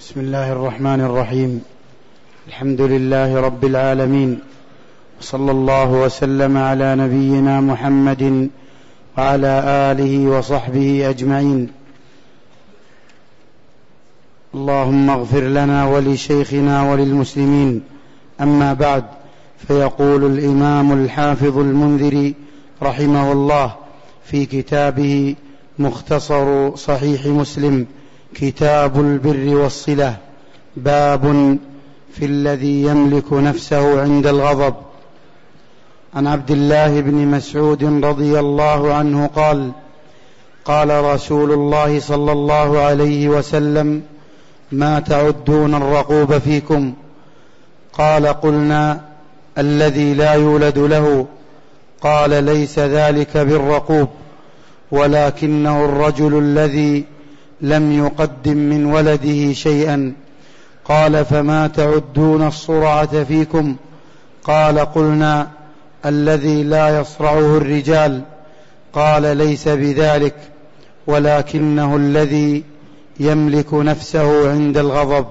بسم الله الرحمن الرحيم. الحمد لله رب العالمين، وصلى الله وسلم على نبينا محمد وعلى آله وصحبه أجمعين. اللهم اغفر لنا ولشيخنا وللمسلمين. أما بعد، فيقول الإمام الحافظ المنذري رحمه الله في كتابه مختصر صحيح مسلم كتاب البر والصلة: باب في الذي يملك نفسه عند الغضب. عن عبد الله بن مسعود رضي الله عنه قال: قال رسول الله صلى الله عليه وسلم: ما تعدون الرقوب فيكم؟ قال: قلنا: الذي لا يولد له. قال: ليس ذلك بالرقوب، ولكنه الرجل الذي لم يقدم من ولده شيئا. قال: فما تعدون الصرعة فيكم؟ قال: قلنا: الذي لا يصرعه الرجال. قال: ليس بذلك، ولكنه الذي يملك نفسه عند الغضب.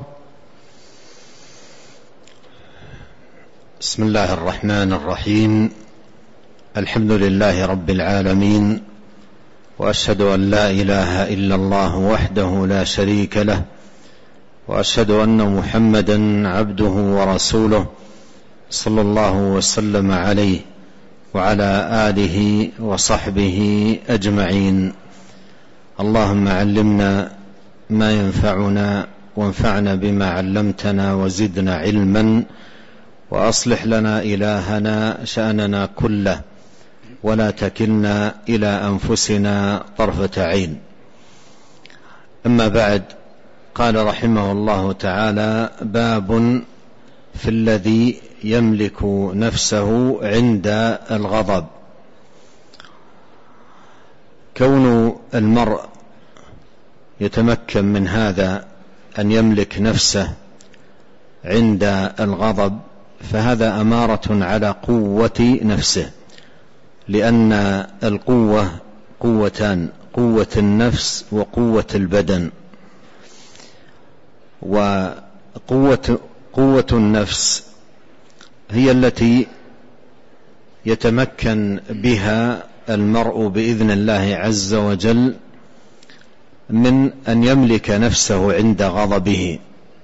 بسم الله الرحمن الرحيم. الحمد لله رب العالمين، وأشهد أن لا إله إلا الله وحده لا شريك له، وأشهد أن محمدا عبده ورسوله صلى الله وسلم عليه وعلى آله وصحبه أجمعين. اللهم علمنا ما ينفعنا، وانفعنا بما علمتنا، وزدنا علما، وأصلح لنا إلهنا شأننا كله، ولا تكلنا إلى أنفسنا طرفة عين. أما بعد، قال رحمه الله تعالى: باب في الذي يملك نفسه عند الغضب. كون المرء يتمكن من هذا، أن يملك نفسه عند الغضب، فهذا أمارة على قوة نفسه، لأن القوة قوتان: قوة النفس وقوة البدن. وقوة النفس هي التي يتمكن بها المرء بإذن الله عز وجل من أن يملك نفسه عند غضبه.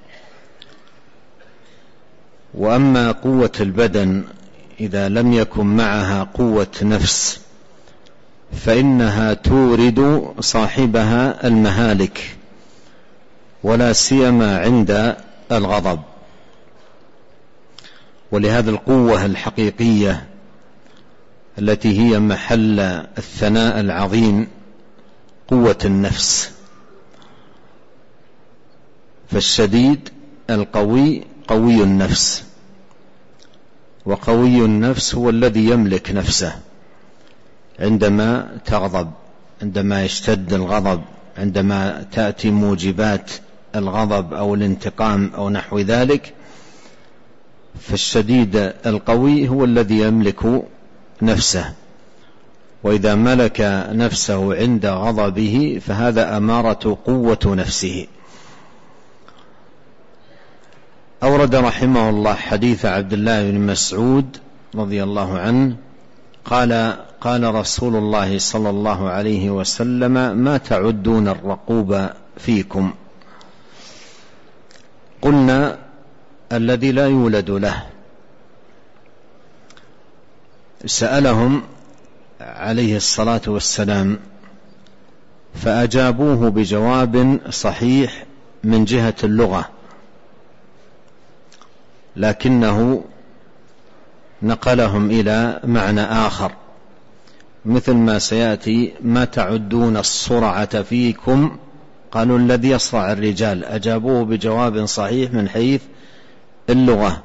وأما قوة البدن، إذا لم يكن معها قوة نفس، فإنها تورد صاحبها المهالك، ولا سيما عند الغضب. ولهذا القوة الحقيقية التي هي محل الثناء العظيم قوة النفس. فالشديد القوي قوي النفس، وقوي النفس هو الذي يملك نفسه عندما تغضب، عندما يشتد الغضب، عندما تأتي موجبات الغضب أو الانتقام أو نحو ذلك. فالشديد القوي هو الذي يملك نفسه، وإذا ملك نفسه عند غضبه فهذا أمارة قوة نفسه. أورد رحمه الله حديث عبد الله بن مسعود رضي الله عنه قال: قال رسول الله صلى الله عليه وسلم: ما تعدون الرقوب فيكم؟ قلنا: الذي لا يولد له. سألهم عليه الصلاة والسلام فأجابوه بجواب صحيح من جهة اللغة، لكنه نقلهم إلى معنى آخر، مثل ما سيأتي: ما تعدون الصرعة فيكم؟ قالوا: الذي يصرع الرجال. أجابوه بجواب صحيح من حيث اللغة،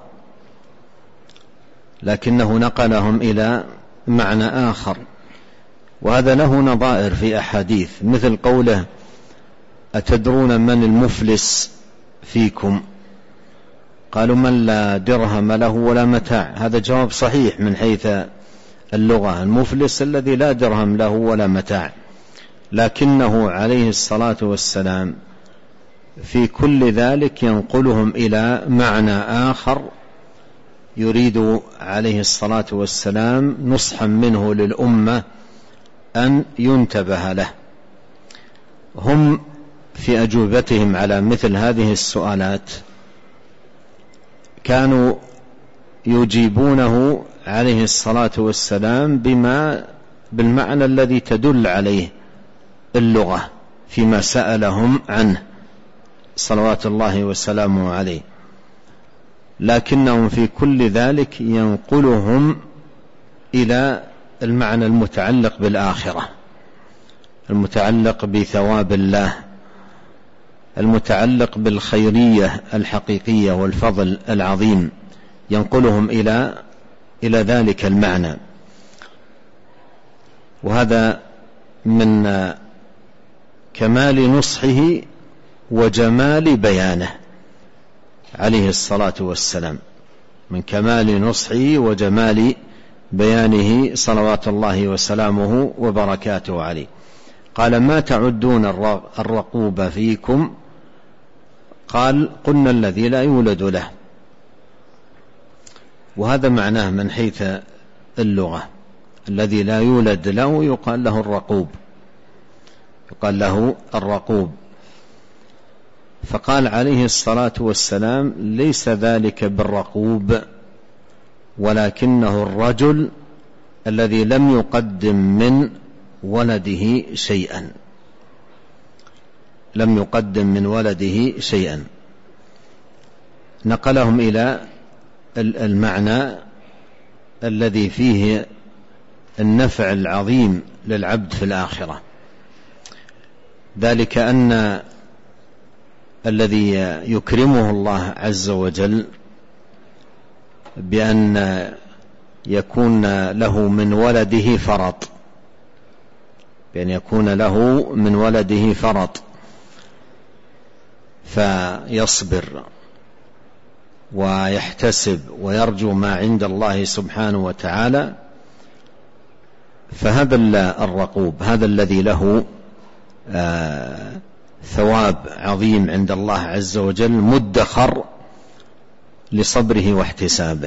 لكنه نقلهم إلى معنى آخر. وهذا له نظائر في أحاديث، مثل قوله: أتدرون من المفلس فيكم؟ قالوا: من لا درهم له ولا متاع. هذا جواب صحيح من حيث اللغة، المفلس الذي لا درهم له ولا متاع. لكنه عليه الصلاة والسلام في كل ذلك ينقلهم إلى معنى آخر يريد عليه الصلاة والسلام نصحا منه للأمة أن ينتبه له. هم في أجوبتهم على مثل هذه السؤالات كانوا يجيبونه عليه الصلاة والسلام بالمعنى الذي تدل عليه اللغة فيما سألهم عنه صلوات الله وسلامه عليه، لكنهم في كل ذلك ينقلهم إلى المعنى المتعلق بالآخرة، المتعلق بثواب الله، المتعلق بالخيرية الحقيقية والفضل العظيم، ينقلهم إلى ذلك المعنى. وهذا من كمال نصحه وجمال بيانه عليه الصلاة والسلام، من كمال نصحه وجمال بيانه صلوات الله وسلامه وبركاته عليه. قال: ما تعدون الرقوب فيكم؟ قال: قلنا الذي لا يولد له. وهذا معناه من حيث اللغة، الذي لا يولد له يقال له الرقوب، يقال له الرقوب. فقال عليه الصلاة والسلام: ليس ذلك بالرقوب، ولكنه الرجل الذي لم يقدم من ولده شيئا، لم يقدم من ولده شيئا. نقلهم إلى المعنى الذي فيه النفع العظيم للعبد في الآخرة، ذلك أن الذي يكرمه الله عز وجل بأن يكون له من ولده فرط، بأن يكون له من ولده فرط فيصبر ويحتسب ويرجو ما عند الله سبحانه وتعالى، فهذا الرقوب، هذا الذي له ثواب عظيم عند الله عز وجل مدخر لصبره واحتسابه.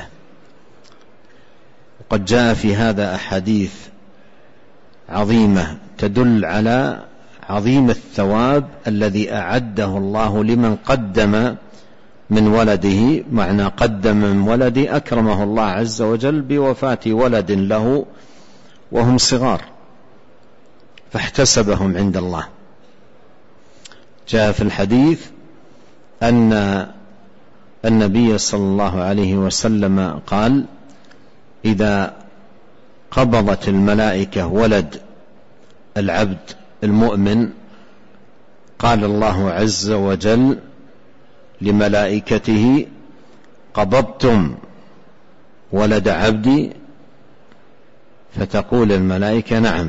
وقد جاء في هذا أحاديث عظيمة تدل على عظيم الثواب الذي أعده الله لمن قدم من ولده. معنى قدم من ولده أكرمه الله عز وجل بوفاة ولد له وهم صغار فاحتسبهم عند الله. جاء في الحديث أن النبي صلى الله عليه وسلم قال: إذا قبضت الملائكة ولد العبد المؤمن قال الله عز وجل لملائكته: قبضتم ولد عبدي؟ فتقول الملائكة: نعم.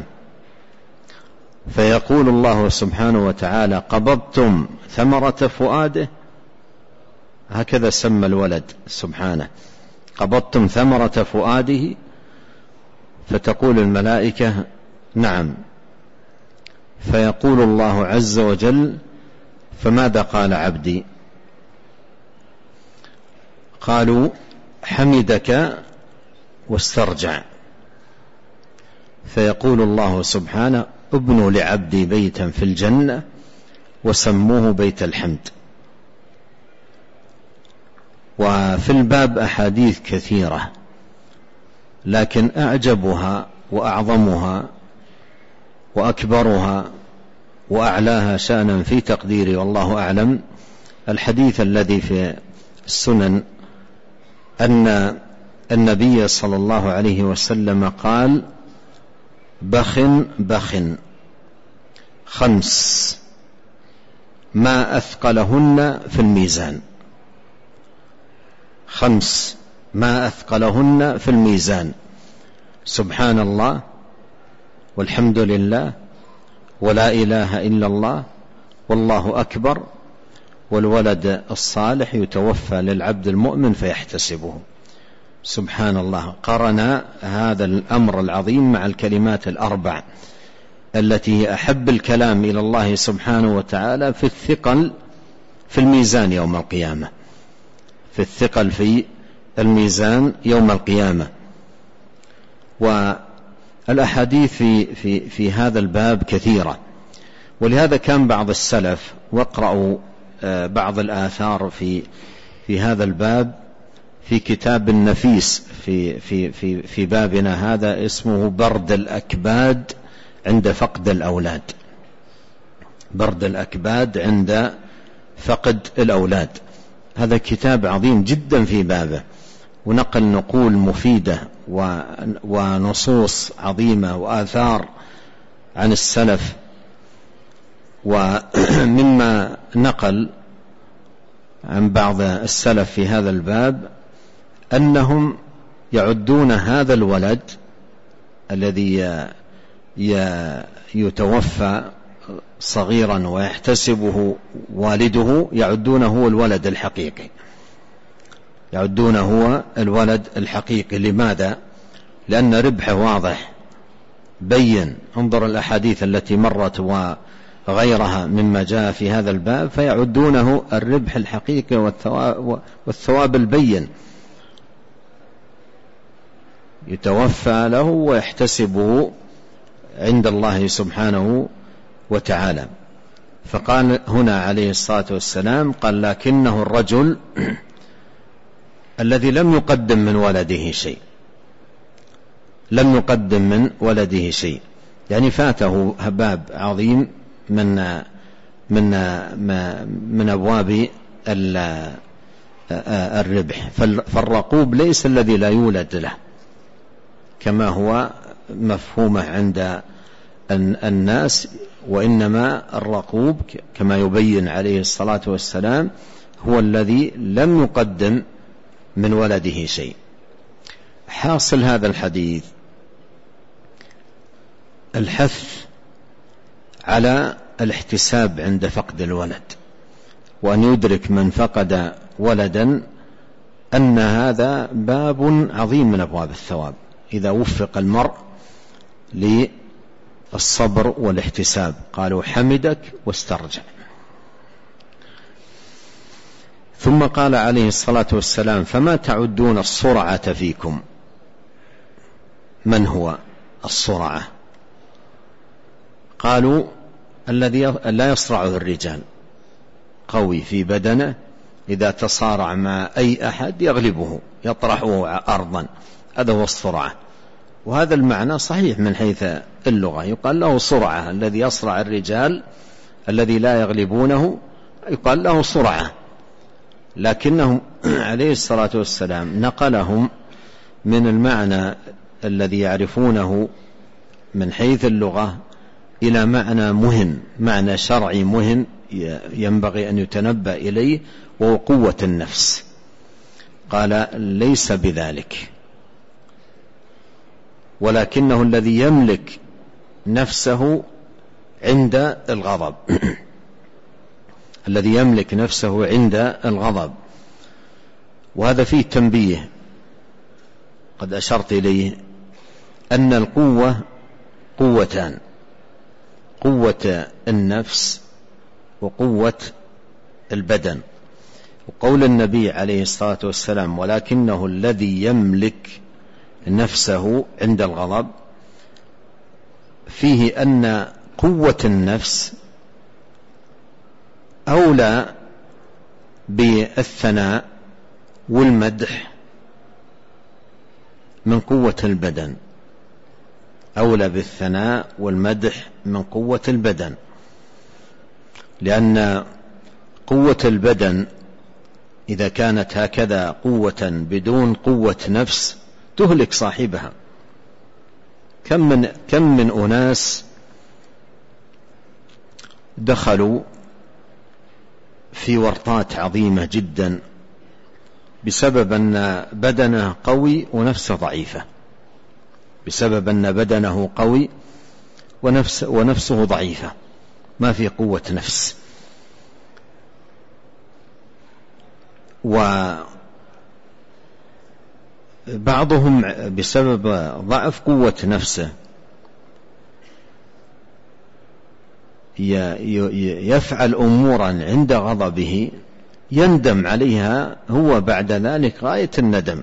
فيقول الله سبحانه وتعالى: قبضتم ثمرة فؤاده؟ هكذا سمى الولد سبحانه: قبضتم ثمرة فؤاده؟ فتقول الملائكة: نعم. فيقول الله عز وجل: فماذا قال عبدي؟ قالوا: حمدك واسترجع. فيقول الله سبحانه: ابنوا لعبدي بيتا في الجنة وسموه بيت الحمد. وفي الباب أحاديث كثيرة، لكن أعجبها وأعظمها وأكبرها وأعلاها شأنا في تقديري والله أعلم الحديث الذي في السنن أن النبي صلى الله عليه وسلم قال: بخ بخ 5 ما أثقلهن في الميزان، 5 ما أثقلهن في الميزان: سبحان الله والحمد لله ولا إله إلا الله والله أكبر، والولد الصالح يتوفى للعبد المؤمن فيحتسبه. سبحان الله. قرن هذا الأمر العظيم مع الكلمات الأربع التي هي أحب الكلام إلى الله سبحانه وتعالى في الثقل في الميزان يوم القيامة، في الثقل في الميزان يوم القيامة. والأحاديث في هذا الباب كثيرة، ولهذا كان بعض السلف، واقرأوا بعض الآثار في هذا الباب في كتاب النفيس في بابنا هذا، اسمه برد الأكباد عند فقد الأولاد. برد الأكباد عند فقد الأولاد، هذا كتاب عظيم جدا في بابه، ونقل نقول مفيدة ونصوص عظيمة وآثار عن السلف. ومما نقل عن بعض السلف في هذا الباب أنهم يعدون هذا الولد الذي يتوفى صغيرا ويحتسبه والده، يعدونه هو الولد الحقيقي، يعدونه هو الولد الحقيقي. لماذا؟ لأن ربحه واضح بين، انظر الأحاديث التي مرت وغيرها مما جاء في هذا الباب، فيعدونه الربح الحقيقي والثواب البين، يتوفى له ويحتسبه عند الله سبحانه وتعالى. فقال هنا عليه الصلاة والسلام، قال لكنه الرجل الذي لم يقدم من ولده شيء، لم يقدم من ولده شيء، يعني فاته باب عظيم من أبواب الربح. فالرقوب ليس الذي لا يولد له كما هو مفهومه عند الناس، وإنما الرقوب كما يبين عليه الصلاة والسلام هو الذي لم يقدم من ولده شيء. حاصل هذا الحديث الحث على الاحتساب عند فقد الولد، وأن يدرك من فقد ولدا أن هذا باب عظيم من أبواب الثواب إذا وفق المرء للصبر والاحتساب. قالوا حمدك واسترجع. ثم قال عليه الصلاة والسلام فما تعدون الصرعة فيكم؟ من هو الصرعة؟ قالوا الذي لا يصرعه الرجال، قوي في بدنه، إذا تصارع مع أي أحد يغلبه يطرحه أرضا، هذا هو الصرعة. وهذا المعنى صحيح من حيث اللغة، يقال له صرعة، الذي يصرع الرجال الذي لا يغلبونه يقال له صرعة، لكنهم عليه الصلاة والسلام نقلهم من المعنى الذي يعرفونه من حيث اللغة إلى معنى مهم، معنى شرعي مهم ينبغي أن يتنبأ إليه، وهو قوة النفس. قال ليس بذلك، ولكنه الذي يملك نفسه عند الغضب الذي يملك نفسه عند الغضب. وهذا فيه تنبيه قد أشرت إليه، أن القوة قوتان، قوة النفس وقوة البدن. وقول النبي عليه الصلاة والسلام ولكنه الذي يملك نفسه عند الغضب، فيه أن قوة النفس أولى بالثناء والمدح من قوة البدن، أولى بالثناء والمدح من قوة البدن، لأن قوة البدن إذا كانت هكذا قوة بدون قوة نفس تهلك صاحبها. كم من أناس دخلوا في ورطات عظيمة جدا بسبب أن بدنه قوي ونفسه ضعيفة، بسبب أن بدنه قوي ونفسه ضعيفة، ما في قوة نفس. وبعضهم بسبب ضعف قوة نفسه يفعل أمورا عند غضبه يندم عليها هو بعد ذلك غاية الندم.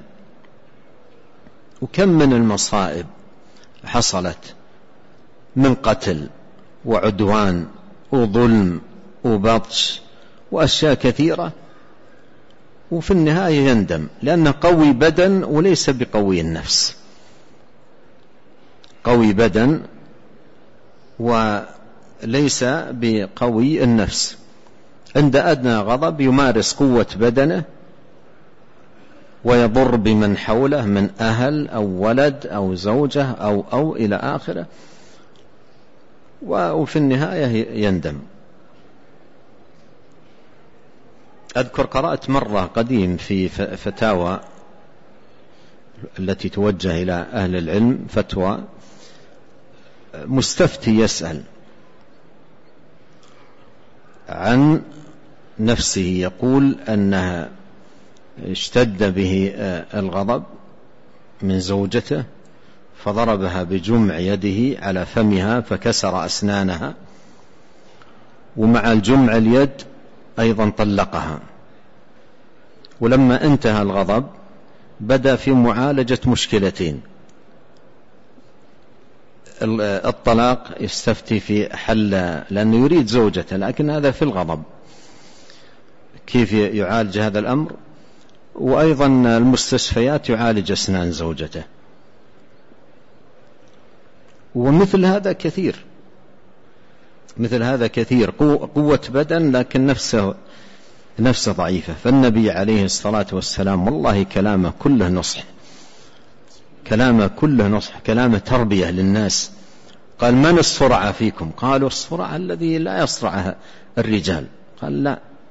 وكم من المصائب حصلت من قتل وعدوان وظلم وبطش وأشياء كثيرة، وفي النهاية يندم لأنه قوي بدن وليس بقوي النفس، قوي بدن وليس بقوي النفس. عند أدنى غضب يمارس قوة بدنه ويضر بمن حوله من أهل أو ولد أو زوجة أو إلى آخره، وفي النهاية يندم. أذكر قرأت مرة قديم في فتاوى التي توجه إلى أهل العلم، فتوى مستفتي يسأل عن نفسه، يقول أنها اشتد به الغضب من زوجته فضربها بجمع يده على فمها فكسر أسنانها، ومع الجمع اليد أيضا طلقها. ولما انتهى الغضب بدأ في معالجة مشكلتين: الطلاق يستفتي في حل لأنه يريد زوجته، لكن هذا في الغضب، كيف يعالج هذا الأمر؟ وأيضا المستشفيات يعالج أسنان زوجته. ومثل هذا كثير، مثل هذا كثير، قوة بدن لكن نفسه ضعيفة. فالنبي عليه الصلاة والسلام والله كلامه كله نصح، كلامه كله نصح، كلامه تربية للناس. قال: من الصرع فيكم؟ قالوا: الصرع الذي لا يصرعه الرجال. قال: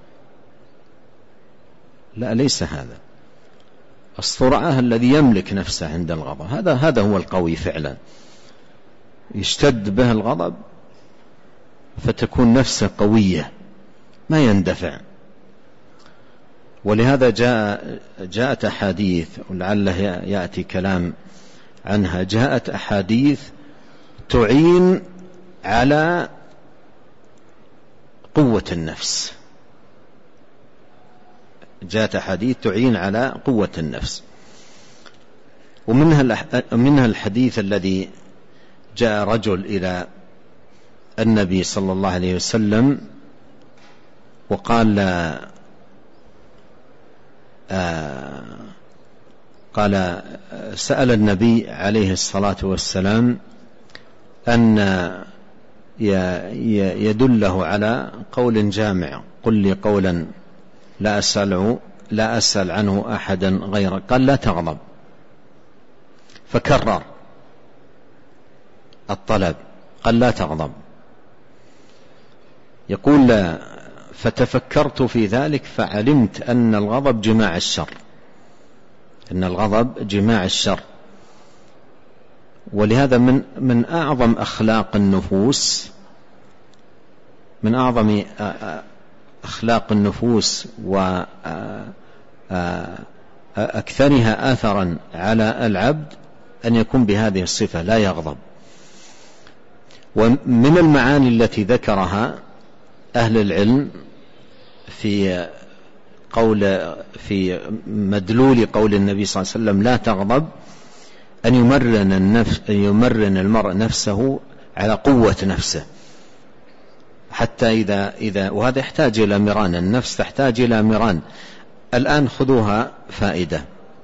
لا ليس هذا، الصرعة الذي يملك نفسه عند الغضب، هذا هو القوي فعلا، يشتد به الغضب فتكون نفسه قوية ما يندفع. ولهذا جاءت أحاديث، ولعله يأتي كلام عنها، جاءت أحاديث تعين على قوة النفس، جاءت أحاديث تعين على قوة النفس. ومنها الحديث الذي جاء رجل إلى النبي صلى الله عليه وسلم وقال سأل النبي عليه الصلاة والسلام أن يدله على قول جامع: قل لي قولا لا أسأل عنه أحدا غيرك. قال: لا تغضب. فكرر الطلب، قال: لا تغضب. يقول: فتفكرت في ذلك فعلمت أن الغضب جماع الشر، أن الغضب جماع الشر. ولهذا من أعظم أخلاق النفوس، من أعظم أخلاق النفوس وأكثرها أثرا على العبد أن يكون بهذه الصفة، لا يغضب. ومن المعاني التي ذكرها أهل العلم في مدلول قول النبي صلى الله عليه وسلم لا تغضب، أن يمرن المرء نفسه على قوة نفسه، حتى إذا وهذا يحتاج إلى مران، النفس تحتاج إلى مران. الآن خذوها فائدة: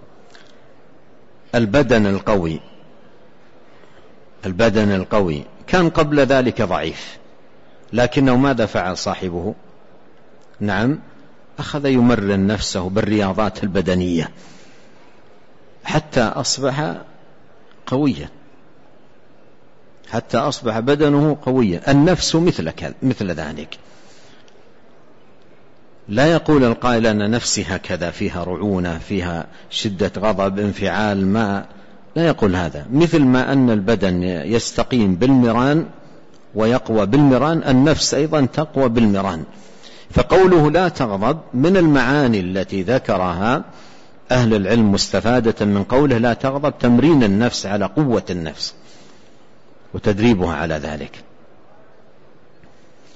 البدن القوي كان قبل ذلك ضعيف، لكنه ماذا فعل صاحبه؟ نعم، أخذ يمرن نفسه بالرياضات البدنية حتى أصبح قويا، حتى أصبح بدنه قويا. النفس مثل ذلك. لا يقول القائل أن نفسي هكذا فيها رعونة، فيها شدة غضب، انفعال، لا يقول هذا. مثل ما أن البدن يستقيم بالمران ويقوى بالمران، النفس أيضا تقوى بالمران. فقوله لا تغضب من المعاني التي ذكرها أهل العلم مستفادة من قوله لا تغضب، تمرين النفس على قوة النفس وتدريبها على ذلك.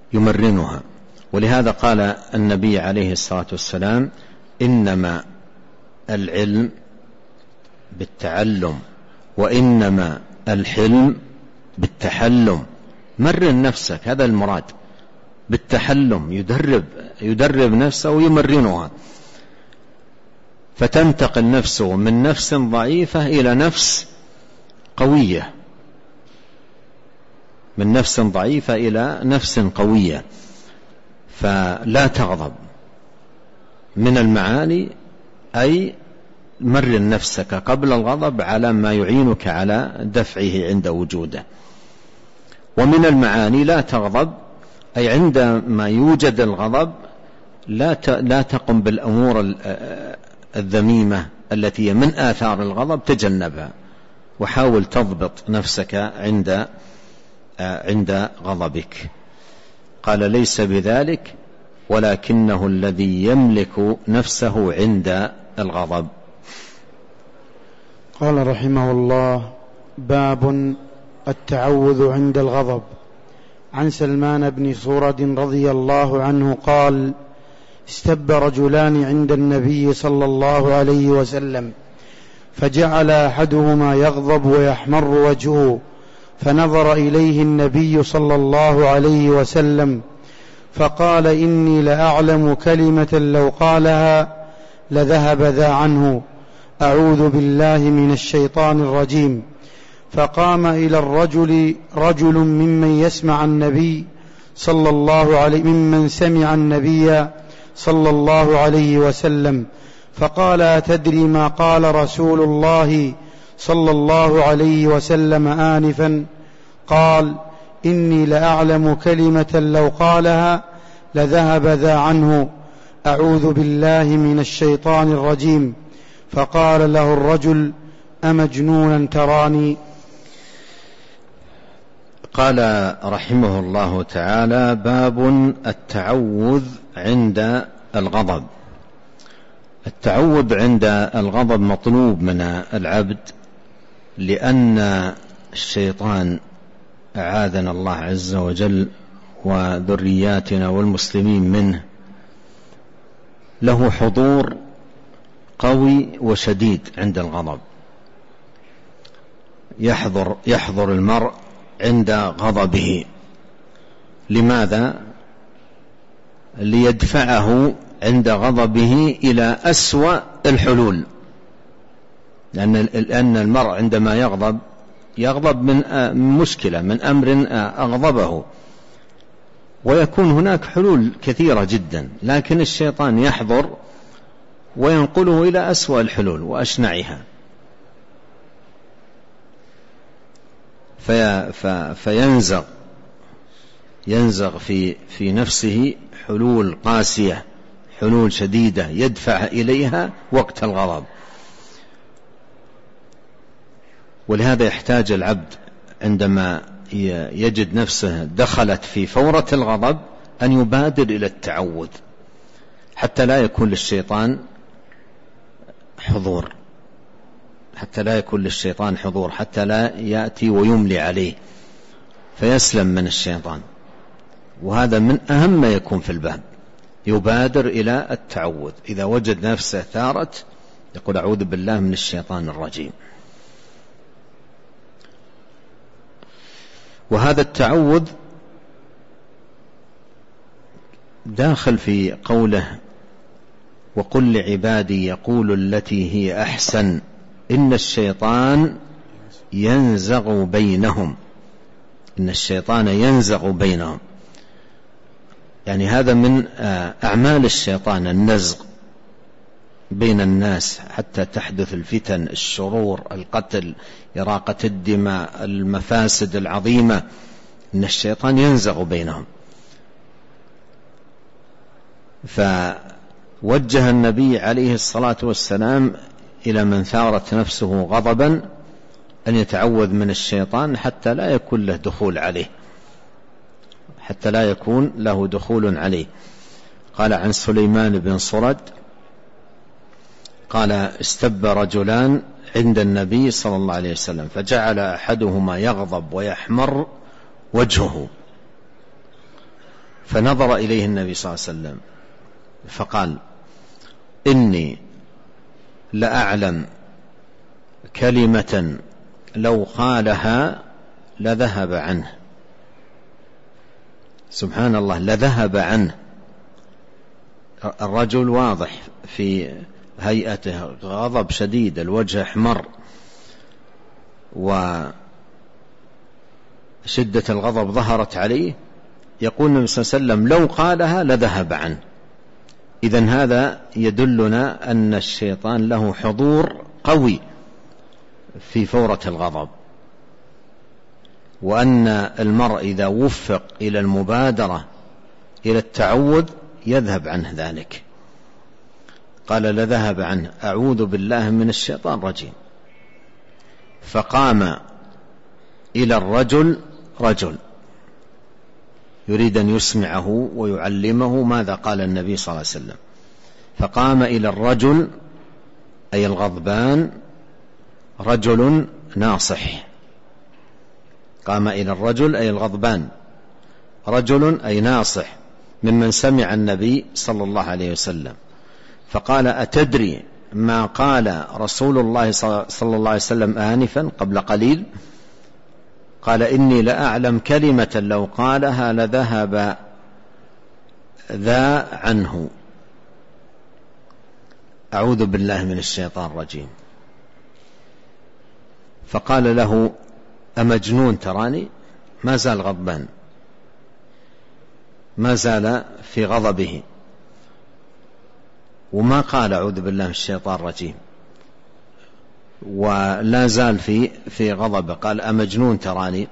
يمرنها. ولهذا قال النبي عليه الصلاة والسلام: إنما العلم بالتعلم وإنما الحلم بالتحلم. مرن نفسك، هذا المراد بالتحلم، يدرب نفسه ويمرنها، فتنتقل نفسه من نفس ضعيفة إلى نفس قوية، من نفس ضعيفة إلى نفس قوية. فلا تغضب من المعاني، أي مرن نفسك قبل الغضب على ما يعينك على دفعه عند وجوده. ومن المعاني لا تغضب، أي عندما يوجد الغضب لا تقم بالأمور الذميمة التي من آثار الغضب، تجنبها وحاول تضبط نفسك عند غضبك. قال: ليس بذلك، ولكنه الذي يملك نفسه عند الغضب. قال رحمه الله: باب التعوذ عند الغضب. عن سلمان بن سورد رضي الله عنه قال: استب رجلان عند النبي صلى الله عليه وسلم، فجعل أحدهما يغضب ويحمر وجهه، فنظر إليه النبي صلى الله عليه وسلم فقال: إني لأعلم كلمة لو قالها لذهب ذا عنه، أعوذ بالله من الشيطان الرجيم. فقام إلى الرجل رجل ممن سمع النبي صلى الله عليه وسلم فقال: أتدري ما قال رسول الله صلى الله عليه وسلم آنفا؟ قال: إني لأعلم كلمة لو قالها لذهب ذا عنه، أعوذ بالله من الشيطان الرجيم. فقال له الرجل: أمجنونا تراني؟ قال رحمه الله تعالى: باب التعوذ عند الغضب. التعوذ عند الغضب مطلوب من العبد، لأن الشيطان أعاذنا الله عز وجل وذرياتنا والمسلمين منه له حضور قوي وشديد عند الغضب. يحضر المرء عند غضبه. لماذا؟ ليدفعه عند غضبه إلى أسوأ الحلول، لأن المرء عندما يغضب من مشكلة، من أمر أغضبه، ويكون هناك حلول كثيرة جدا، لكن الشيطان يحضر وينقله إلى أسوأ الحلول وأشنعها، فينزغ في نفسه حلول قاسية، حلول شديدة يدفع إليها وقت الغضب. ولهذا يحتاج العبد عندما يجد نفسه دخلت في فورة الغضب أن يبادر إلى التعوذ، حتى لا يكون للشيطان حضور، حتى لا يأتي ويملي عليه فيسلم من الشيطان. وهذا من أهم ما يكون في الباب، يبادر إلى التعوذ. إذا وجد نفسه ثارت يقول: أعوذ بالله من الشيطان الرجيم. وهذا التعوذ داخل في قوله: وقل لعبادي يقول التي هي أحسن إن الشيطان ينزغ بينهم. يعني هذا من أعمال الشيطان، النزغ بين الناس حتى تحدث الفتن، الشرور، القتل، إراقة الدماء، المفاسد العظيمة. إن الشيطان ينزغ بينهم. فوجه النبي عليه الصلاة والسلام إلى من ثارت نفسه غضبا أن يتعوذ من الشيطان حتى لا يكون له دخول عليه. قال عن سليمان بن سرد قال: استب رجلان عند النبي صلى الله عليه وسلم، فجعل أحدهما يغضب ويحمر وجهه، فنظر إليه النبي صلى الله عليه وسلم فقال: إني لأعلم كلمة لو قالها لذهب عنه. سبحان الله، لذهب عنه. الرجل واضح في هيئته غضب شديد، الوجه احمر وشدة الغضب ظهرت عليه. يقول النبي صلى الله عليه وسلم: لو قالها لذهب عنه. إذن هذا يدلنا أن الشيطان له حضور قوي في فورة الغضب، وأن المرء إذا وفق إلى المبادرة إلى التعوذ يذهب عنه ذلك. قال: لذهب عنه، أعوذ بالله من الشيطان الرجيم. فقام إلى الرجل رجل يريد أن يسمعه ويعلمه ماذا قال النبي صلى الله عليه وسلم. فقام إلى الرجل أي الغضبان رجل ناصح. قام إلى الرجل أي الغضبان رجل أي ناصح ممن سمع النبي صلى الله عليه وسلم. فقال: أتدري ما قال رسول الله صلى الله عليه وسلم آنفا قبل قليل؟ قال: إني لأعلم كلمة لو قالها لذهب ذا عنه. أعوذ بالله من الشيطان الرجيم. فقال له: أمجنون تراني؟ ما زال غضبان، ما زال في غضبه، وما قال أعوذ بالله من الشيطان الرجيم، ولا زال في غضبه. قال: أمجنون تراني؟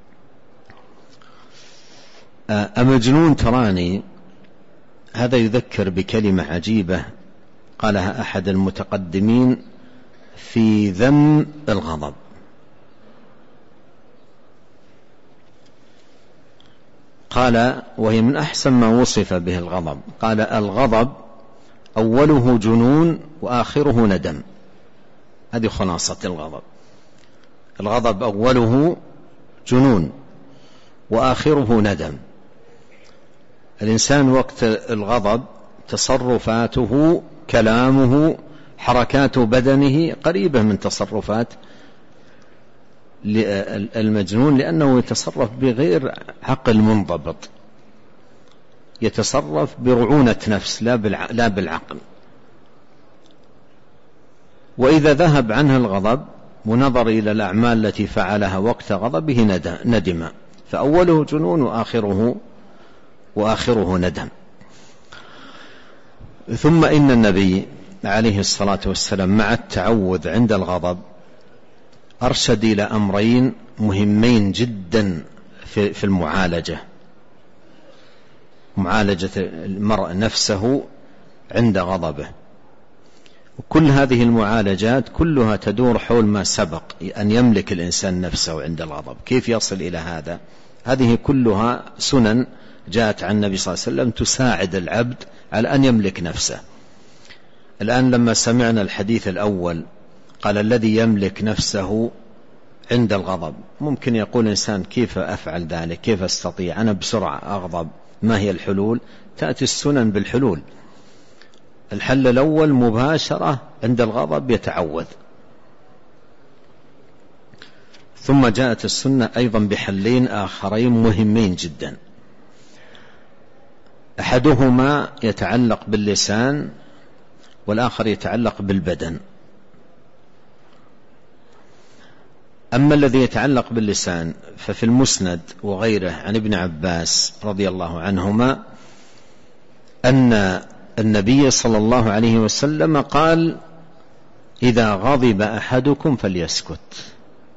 أمجنون تراني هذا يذكر بكلمة عجيبة قالها أحد المتقدمين في ذم الغضب. قال، وهي من أحسن ما وصف به الغضب، قال: الغضب أوله جنون وآخره ندم. هذه خلاصة الغضب. الغضب أوله جنون وآخره ندم. الإنسان وقت الغضب تصرفاته، كلامه، حركات بدنه قريبة من تصرفات المجنون، لأنه يتصرف بغير عقل منضبط، يتصرف برعونة نفس لا بالعقل. وإذا ذهب عنه الغضب ونظر إلى الأعمال التي فعلها وقت غضبه ندم. فأوله جنون وآخره ندم. ثم إن النبي عليه الصلاة والسلام مع التعوذ عند الغضب أرشد إلى أمرين مهمين جدا في المعالجة المرء نفسه عند غضبه. وكل هذه المعالجات كلها تدور حول ما سبق، أن يملك الإنسان نفسه عند الغضب. كيف يصل إلى هذا؟ هذه كلها سنن جاءت عن النبي صلى الله عليه وسلم تساعد العبد على أن يملك نفسه. الآن لما سمعنا الحديث الأول قال: الذي يملك نفسه عند الغضب. ممكن يقول الإنسان: كيف أفعل ذلك؟ كيف أستطيع؟ أنا بسرعة أغضب، ما هي الحلول؟ تأتي السنن بالحلول. الحل الأول مباشرة عند الغضب يتعوذ. ثم جاءت السنة أيضا بحلين آخرين مهمين جدا. أحدهما يتعلق باللسان والآخر يتعلق بالبدن. أما الذي يتعلق باللسان ففي المسند وغيره عن ابن عباس رضي الله عنهما أن النبي صلى الله عليه وسلم قال: إذا غضب أحدكم فليسكت.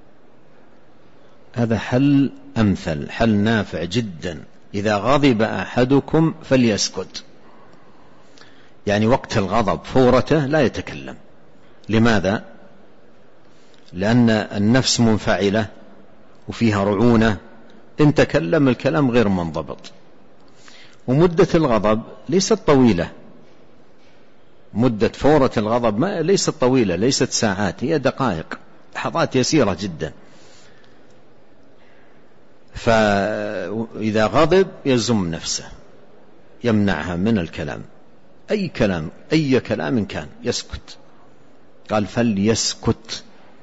هذا حل أمثل، حل نافع جدا. إذا غضب أحدكم فليسكت، يعني وقت الغضب فورته لا يتكلم. لماذا؟ لأن النفس منفعلة وفيها رعونة، إن تكلم الكلام غير منضبط. ومدة الغضب ليست طويلة، مدة فورة الغضب ليست طويلة، ليست ساعات، هي دقائق، لحظات يسيرة جدا. فإذا غضب يزم نفسه يمنعها من الكلام، أي كلام كان يسكت. قال فليسكت.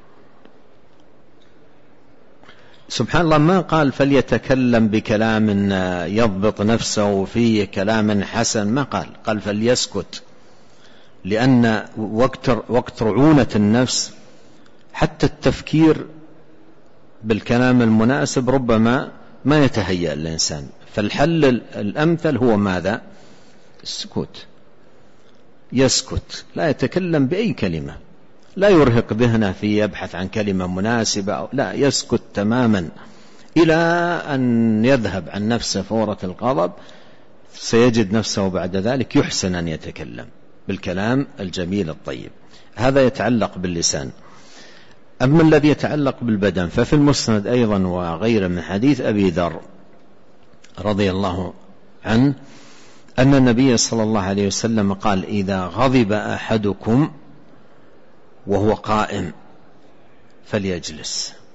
سبحان الله، ما قال فليتكلم بكلام يضبط نفسه فيه كلام حسن، ما قال فليسكت، لأن وقت رعونة النفس حتى التفكير بالكلام المناسب ربما ما يتهيأ الإنسان، فالحل الأمثل هو ماذا؟ السكوت. يسكت، لا يتكلم بأي كلمة، لا يرهق ذهنه في يبحث عن كلمة مناسبة، لا، يسكت تماما إلى أن يذهب عن نفسه فورة الغضب، سيجد نفسه بعد ذلك يحسن أن يتكلم بالكلام الجميل الطيب. هذا يتعلق باللسان. أما الذي يتعلق بالبدن ففي المسند أيضا وغيره من حديث أبي ذر رضي الله عنه أن النبي صلى الله عليه وسلم قال إذا غضب أحدكم وهو قائم فليجلس،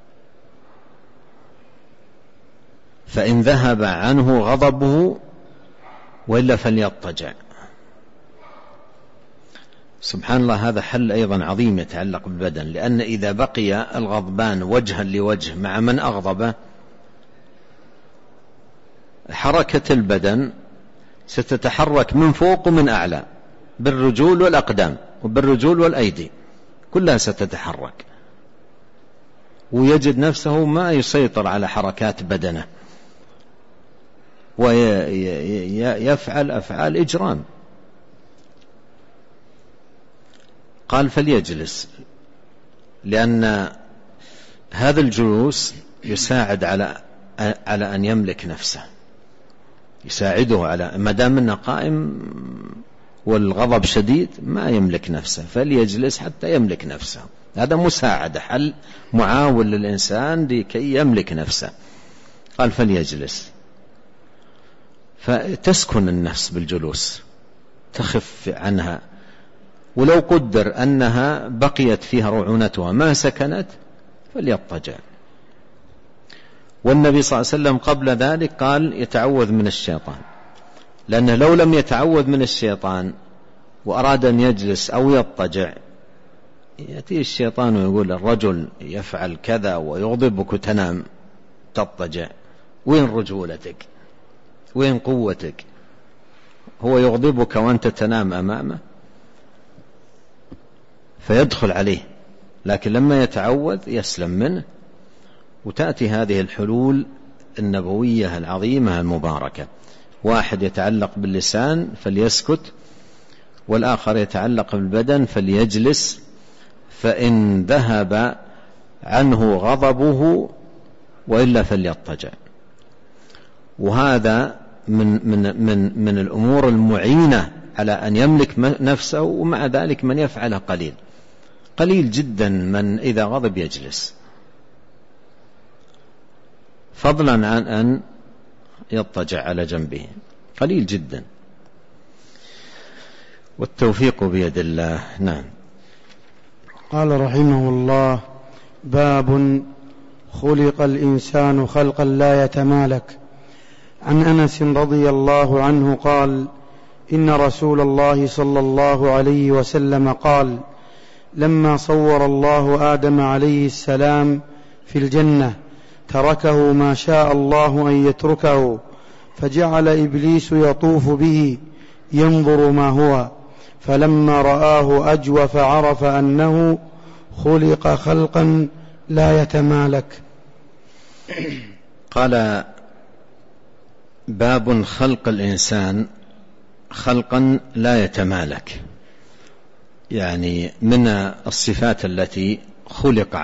فإن ذهب عنه غضبه وإلا فليضطجع. سبحان الله، هذا حل أيضا عظيم يتعلق بالبدن، لأن إذا بقي الغضبان وجها لوجه مع من أغضبه حركة البدن ستتحرك من فوق ومن أعلى، بالرجول والأقدام وبالرجول والأيدي كلها ستتحرك، ويجد نفسه ما يسيطر على حركات بدنه ويفعل أفعال إجرام. قال فليجلس، لأن هذا الجلوس يساعد على أن يملك نفسه، يساعده على ما دام أنه قائم والغضب شديد ما يملك نفسه، فليجلس حتى يملك نفسه. هذا مساعدة، حل معاون للإنسان لكي يملك نفسه. قال فليجلس، فتسكن النفس بالجلوس، تخف عنها، ولو قدر أنها بقيت فيها رعونتها ما سكنت فليضطجع. والنبي صلى الله عليه وسلم قبل ذلك قال يتعوذ من الشيطان، لأنه لو لم يتعوذ من الشيطان وأراد أن يجلس أو يضطجع يأتي الشيطان ويقول الرجل يفعل كذا ويغضبك تنام تضطجع، وين رجولتك؟ وين قوتك؟ هو يغضبك وأنت تنام أمامه، فيدخل عليه، لكن لما يتعوذ يسلم منه. وتأتي هذه الحلول النبوية العظيمة المباركة، واحد يتعلق باللسان فليسكت، والآخر يتعلق بالبدن فليجلس، فإن ذهب عنه غضبه وإلا فليضطجع. وهذا من الأمور المعينة على أن يملك نفسه، ومع ذلك من يفعله قليل جدا من إذا غضب يجلس، فضلا عن أن يضطجع على جنبه، قليل جدا، والتوفيق بيد الله. نعم. قال رحمه الله: باب خلق الإنسان خلقا لا يتمالك. عن أنس رضي الله عنه قال: إن رسول الله صلى الله عليه وسلم قال: لما صور الله آدم عليه السلام في الجنة تركه ما شاء الله أن يتركه، فجعل إبليس يطوف به ينظر ما هو، فلما رآه أجوف عرف أنه خلق خلقا لا يتمالك. قال: باب خلق الإنسان خلقا لا يتمالك، يعني من الصفات التي خلق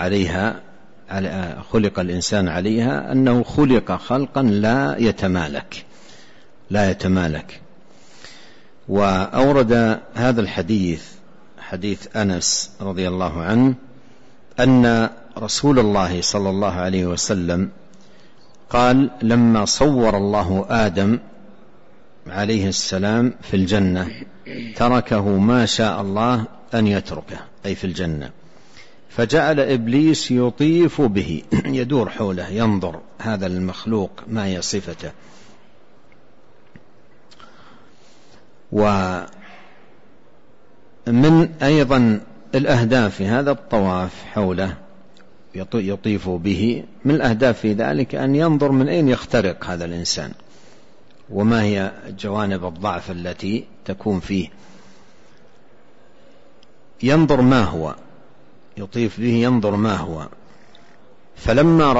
الإنسان عليها أنه خلق خلقا لا يتمالك. وأورد هذا الحديث، حديث أنس رضي الله عنه، أن رسول الله صلى الله عليه وسلم قال: لما صور الله آدم عليه السلام في الجنة تركه ما شاء الله أن يتركه، أي في الجنة، فجعل إبليس يطيف به، يدور حوله ينظر هذا المخلوق ما هي صفته. ومن أيضا الأهداف في هذا الطواف حوله يطيف به، من الأهداف في ذلك أن ينظر من أين يخترق هذا الإنسان، وما هي جوانب الضعف التي تكون فيه، ينظر ما هو، يطيف به ينظر ما هو. فلما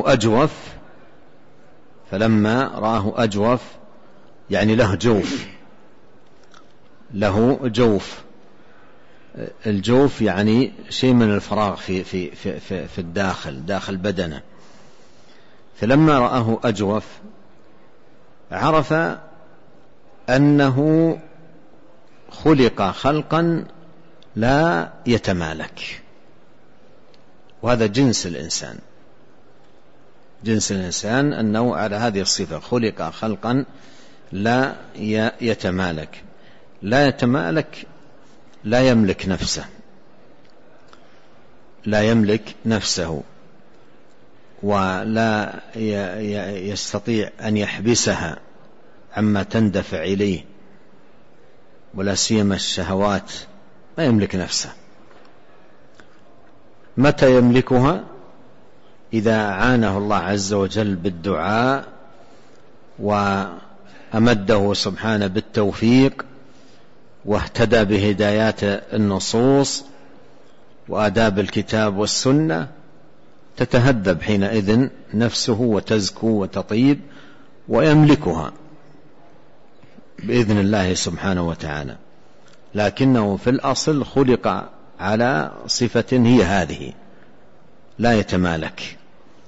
رآه أجوف يعني له جوف، الجوف يعني شيء من الفراغ في داخل بدنه. فلما رآه أجوف عرف أنه خلق خلقا لا يتمالك، وهذا جنس الإنسان أنه على هذه الصفة، خلق خلقا لا يتمالك، لا يملك نفسه ولا يستطيع أن يحبسها عما تندفع إليه، ولا سيما الشهوات، ما يملك نفسه. متى يملكها؟ إذا أعانه الله عز وجل بالدعاء وأمده سبحانه بالتوفيق، واهتدى بهدايات النصوص وآداب الكتاب والسنة، تتهذب حينئذ نفسه وتزكو وتطيب ويملكها بإذن الله سبحانه وتعالى. لكنه في الأصل خلق على صفة هي هذه، لا يتمالك،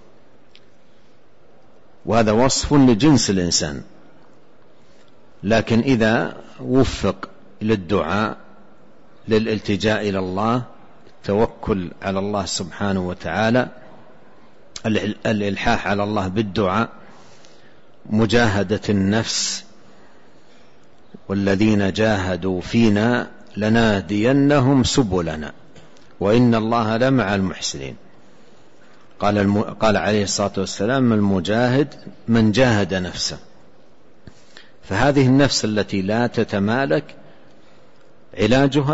وهذا وصف لجنس الإنسان. لكن إذا وفق للدعاء، للالتجاء إلى الله، التوكل على الله سبحانه وتعالى، الإلحاح على الله بالدعاء، مجاهدة النفس، والذين جاهدوا فينا لنهدينهم سبلنا وإن الله لمع المحسنين. قال عليه الصلاة والسلام: المجاهد من جاهد نفسه. فهذه النفس التي لا تتمالك علاجها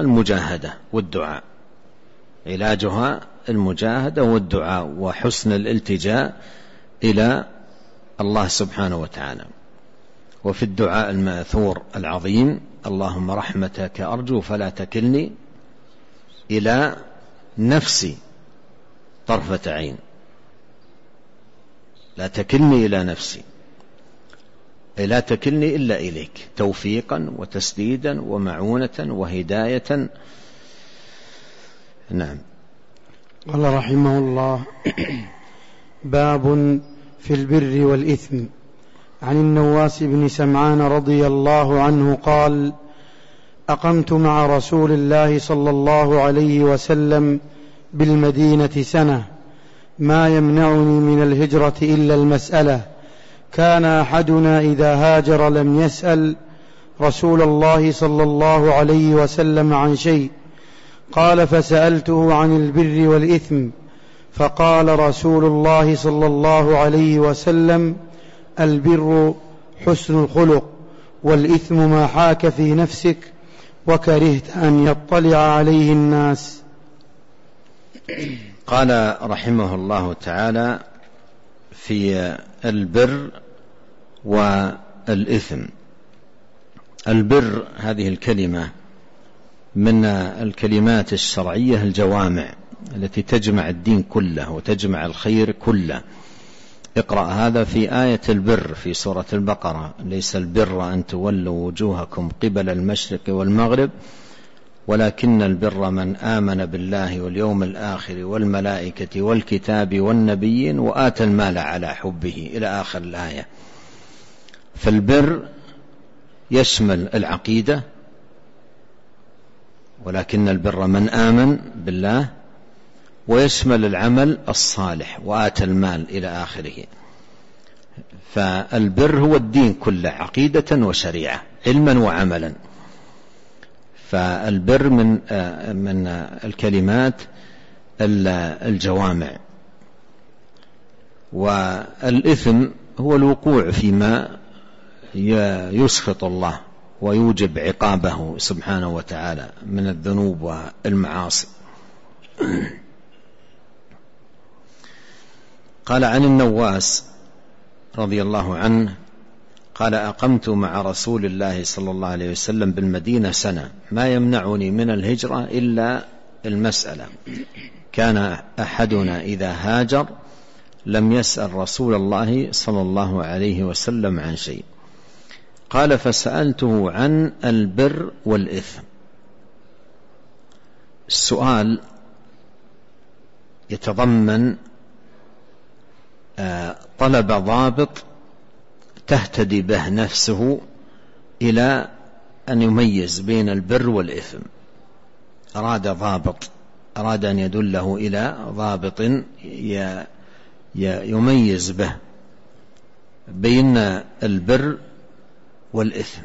المجاهدة والدعاء وحسن الالتجاء إلى الله سبحانه وتعالى. وفي الدعاء المأثور العظيم: اللهم رحمتك أرجو فلا تكلني إلى نفسي طرفة عين، لا تكلني إلى نفسي، لا تكلني إلا إليك، توفيقا وتسديدا ومعونة وهداية. نعم. قال رحمه الله: باب في البر والإثم. عن النواس بن سمعان رضي الله عنه قال: أقمت مع رسول الله صلى الله عليه وسلم بالمدينة سنة، ما يمنعني من الهجرة إلا المسألة. كان أحدنا إذا هاجر لم يسأل رسول الله صلى الله عليه وسلم عن شيء. قال: فسألته عن البر والإثم، فقال رسول الله صلى الله عليه وسلم: البر حسن الخلق، والإثم ما حاك في نفسك وكرهت أن يطلع عليه الناس. قال رحمه الله تعالى في البر والإثم. البر هذه الكلمة من الكلمات الشرعية الجوامع التي تجمع الدين كله وتجمع الخير كله. اقرأ هذا في آية البر في سورة البقرة: ليس البر أن تولوا وجوهكم قبل المشرق والمغرب ولكن البر من آمن بالله واليوم الآخر والملائكة والكتاب والنبيين وآتى المال على حبه إلى آخر الآية. فالبر يشمل العقيدة، ولكن البر من آمن بالله، ويشمل العمل الصالح وآتى المال إلى آخره. فالبر هو الدين كله، عقيدة وشريعة، علما وعملا. فالبر من الكلمات الجوامع. والإثم هو الوقوع فيما يسخط الله ويوجب عقابه سبحانه وتعالى من الذنوب والمعاصي. قال عن النواس رضي الله عنه قال: أقمت مع رسول الله صلى الله عليه وسلم بالمدينة سنة، ما يمنعني من الهجرة إلا المسألة. كان أحدنا إذا هاجر لم يسأل رسول الله صلى الله عليه وسلم عن شيء. قال: فسألته عن البر والإثم. السؤال يتضمن طلب ضابط تهتدي به نفسه إلى أن يميز بين البر والإثم. أراد ضابط، أراد أن يدله إلى ضابط يميز به بين البر والإثم.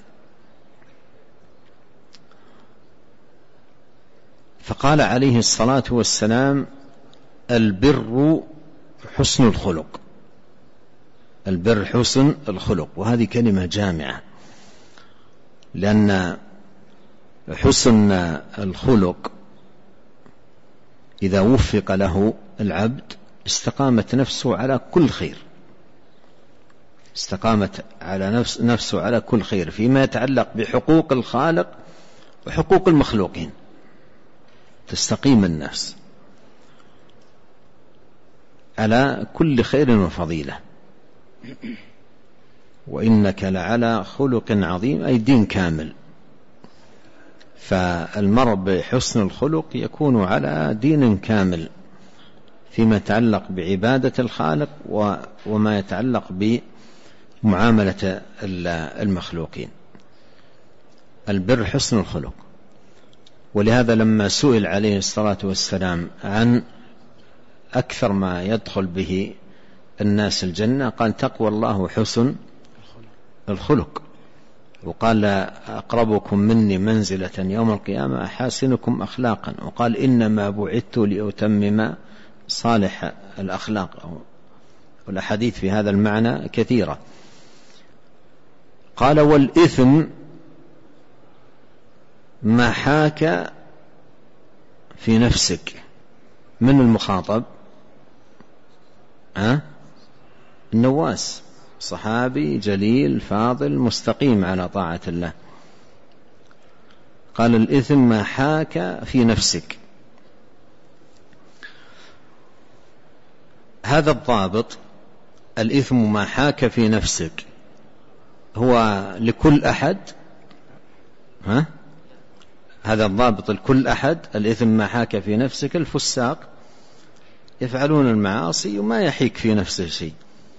فقال عليه الصلاة والسلام: البر حسن الخلق. البر حسن الخلق، وهذه كلمة جامعة، لأن حسن الخلق إذا وفق له العبد استقامت نفسه على كل خير، استقامت على نفسه على كل خير فيما يتعلق بحقوق الخالق وحقوق المخلوقين، تستقيم النفس على كل خير وفضيلة. وإنك لعلى خلق عظيم، أي دين كامل. فالمرء بحسن الخلق يكون على دين كامل فيما يتعلق بعبادة الخالق وما يتعلق بمعاملة المخلوقين. البر حسن الخلق. ولهذا لما سئل عليه الصلاة والسلام عن أكثر ما يدخل به الناس الجنة قال: تقوى الله حسن الخلق. وقال: أقربكم مني منزلة يوم القيامة أحاسنكم أخلاقا. وقال: إنما بعثت لأتمم صالح الأخلاق. والأحاديث في هذا المعنى كثيرة. قال: والإثم ما حاك في نفسك. من المخاطب؟ النواس، صحابي جليل فاضل مستقيم على طاعة الله. قال: الإثم ما حاك في نفسك. هذا الضابط، الإثم ما حاك في نفسك، هو لكل أحد. هذا الضابط لكل أحد. الإثم ما حاك في نفسك. الفساق يفعلون المعاصي وما يحيك في نفسه شيء،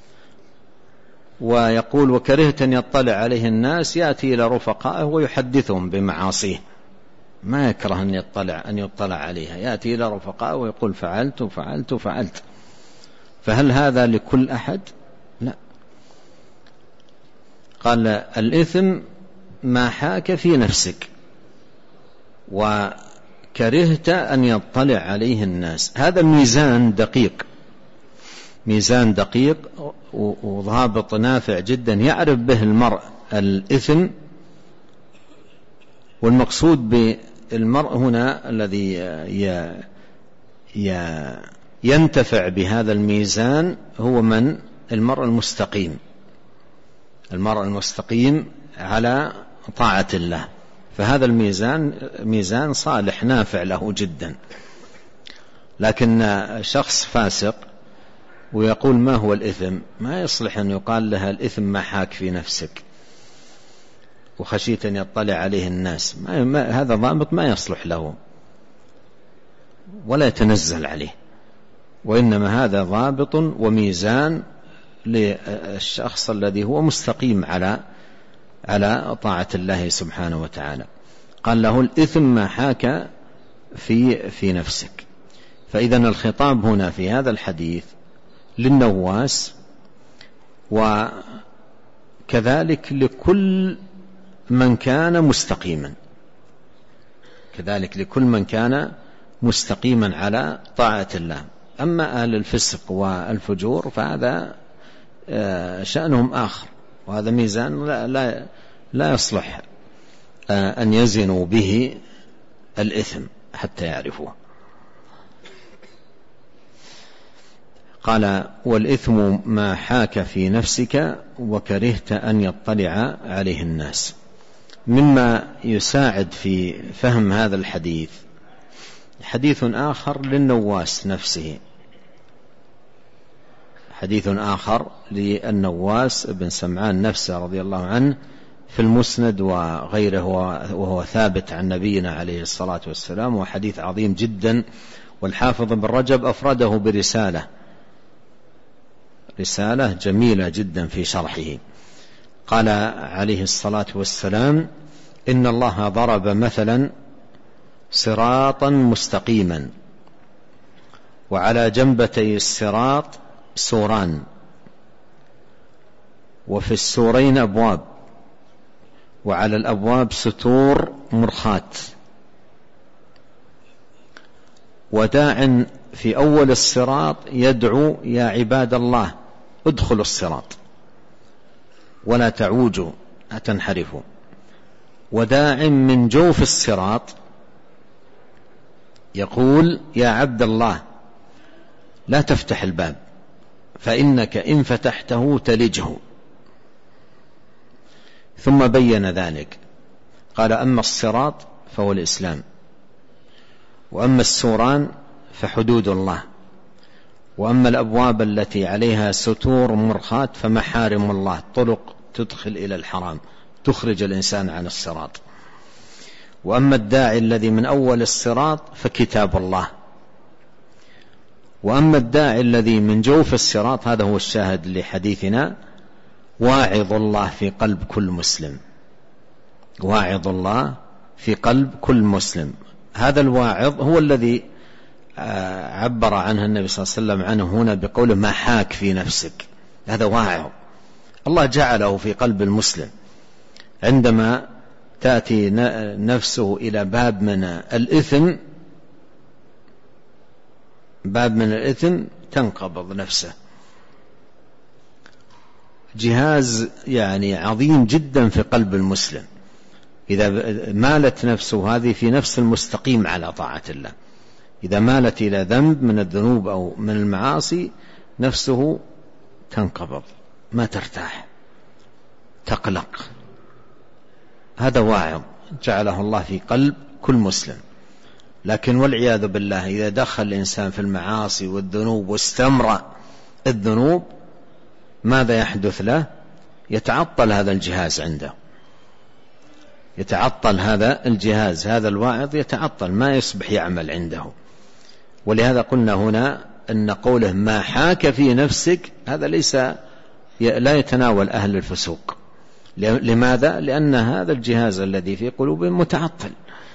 ويقول: وكرهت أن يطلع عليه الناس، يأتي إلى رفقائه ويحدثهم بمعاصيه، ما يكره أن يطلع عليها، يأتي إلى رفقائه ويقول: فعلت وفعلت وفعلت. فهل هذا لكل أحد؟ لا. قال: الإثم ما حاك في نفسك وكرهت أن يطلع عليه الناس. هذا الميزان دقيق، ميزان دقيق وضابط نافع جدا يعرف به المرء الإثم. والمقصود بالمرء هنا الذي ينتفع بهذا الميزان هو من؟ المرء المستقيم، المرء المستقيم على طاعة الله. فهذا الميزان ميزان صالح نافع له جدا. لكن شخص فاسق ويقول: ما هو الإثم؟ ما يصلح أن يقال لها الإثم ما حاك في نفسك وخشيت أن يطلع عليه الناس. هذا ضابط ما يصلح له ولا يتنزل عليه، وإنما هذا ضابط وميزان للشخص الذي هو مستقيم على طاعة الله سبحانه وتعالى. قال له: الإثم ما حاك في نفسك. فإذا الخطاب هنا في هذا الحديث للنواس، وكذلك لكل من كان مستقيما، كذلك لكل من كان مستقيما على طاعة الله. أما أهل الفسق والفجور فهذا شأنهم آخر، وهذا ميزان لا يصلح أن يزنوا به الإثم حتى يعرفوه. قال: والإثم ما حاك في نفسك وكرهت أن يطلع عليه الناس. مما يساعد في فهم هذا الحديث حديث آخر للنواس نفسه، حديث آخر للنواس بن سمعان نفسه رضي الله عنه في المسند وغيره، وهو ثابت عن نبينا عليه الصلاة والسلام، وحديث عظيم جدا. والحافظ بن رجب أفرده برسالة جميلة جدا في شرحه. قال عليه الصلاة والسلام: إن الله ضرب مثلا صراطا مستقيما، وعلى جنبتي الصراط سوران، وفي السورين أبواب، وعلى الأبواب ستور مرخاة، وداع في أول الصراط يدعو: يا عباد الله ادخلوا الصراط ولا تعوجوا أتنحرفوا. وداع من جوف الصراط يقول: يا عبد الله لا تفتح الباب فإنك إن فتحته تلجه. ثم بين ذلك، قال: أما الصراط فهو الإسلام، وأما السوران فحدود الله، وأما الأبواب التي عليها ستور مرخاة فمحارم الله، طرق تدخل إلى الحرام، تخرج الإنسان عن الصراط. وأما الداعي الذي من أول الصراط فكتاب الله، وأما الداعي الذي من جوف الصراط، هذا هو الشاهد لحديثنا، واعظ الله في قلب كل مسلم، واعظ الله في قلب كل مسلم. هذا الواعظ هو الذي عبر عنه النبي صلى الله عليه وسلم عنه هنا بقوله: ما حاك في نفسك. هذا واعظ الله جعله في قلب المسلم. عندما تأتي نفسه إلى باب من الإثم تنقبض نفسه. جهاز يعني عظيم جدا في قلب المسلم. إذا مالت نفسه هذه في نفس المستقيم على طاعة الله، إذا مالت إلى ذنب من الذنوب أو من المعاصي نفسه تنقبض، ما ترتاح، تقلق. هذا واعظ جعله الله في قلب كل مسلم. لكن والعياذ بالله إذا دخل الإنسان في المعاصي والذنوب واستمر الذنوب، ماذا يحدث له؟ يتعطل هذا الجهاز عنده، يتعطل هذا الجهاز، هذا الواعظ يتعطل، ما يصبح يعمل عنده. ولهذا قلنا هنا أن قوله ما حاك في نفسك هذا لا يتناول أهل الفسوق. لماذا؟ لأن هذا الجهاز الذي في قلوبهم متعطل،